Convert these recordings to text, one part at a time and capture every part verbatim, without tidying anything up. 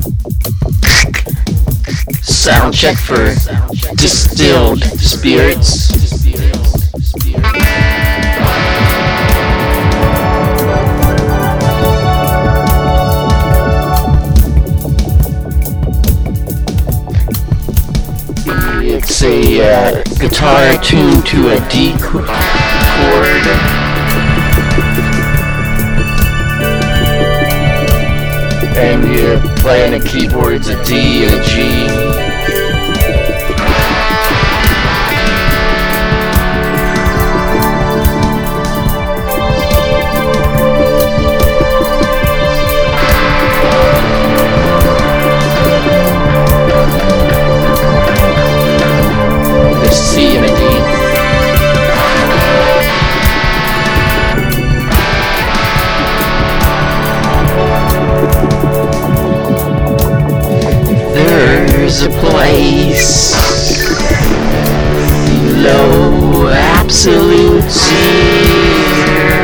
Sound check for distilled spirits. It's a uh, guitar tuned to a D chord. And you're playing the keyboards a D and a G. A C and a D. There's a place below absolute zero.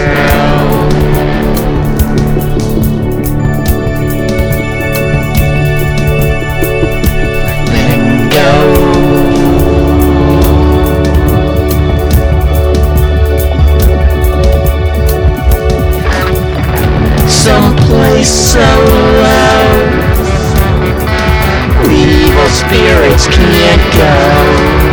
Letting go. Someplace so low, evil spirits can't go.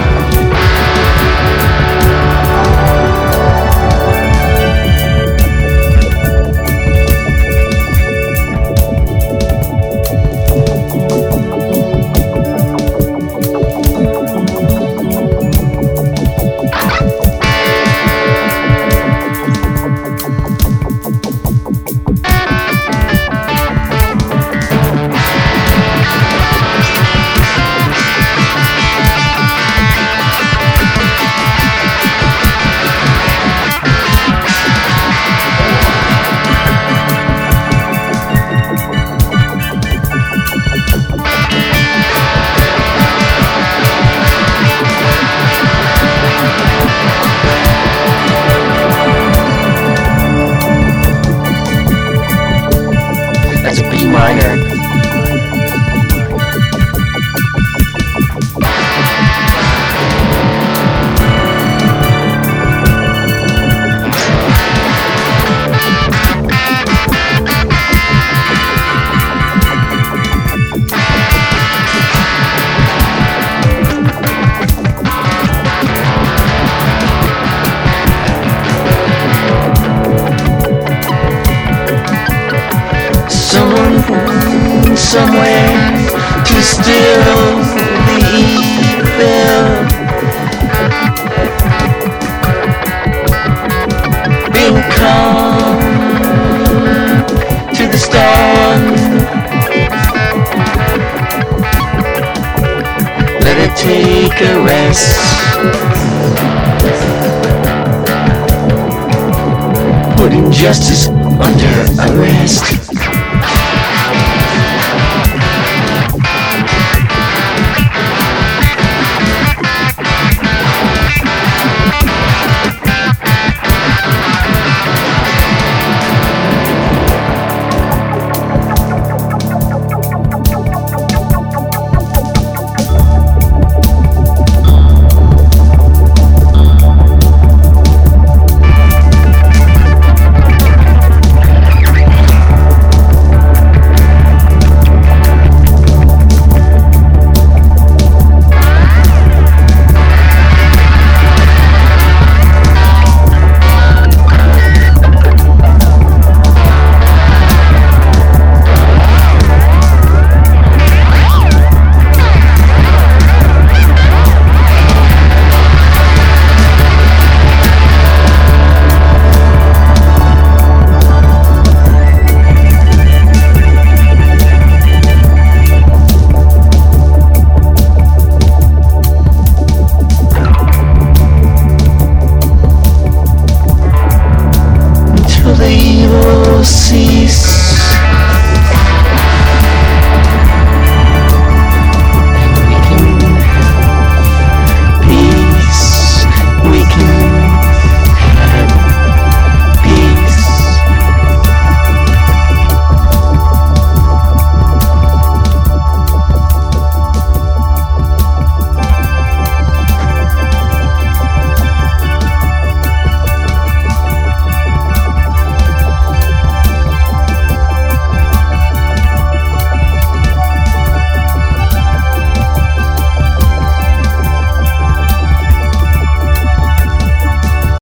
That's a B minor. Someone, somewhere to still the evil, being calm to the storm. Let it take a rest. Put injustice under arrest.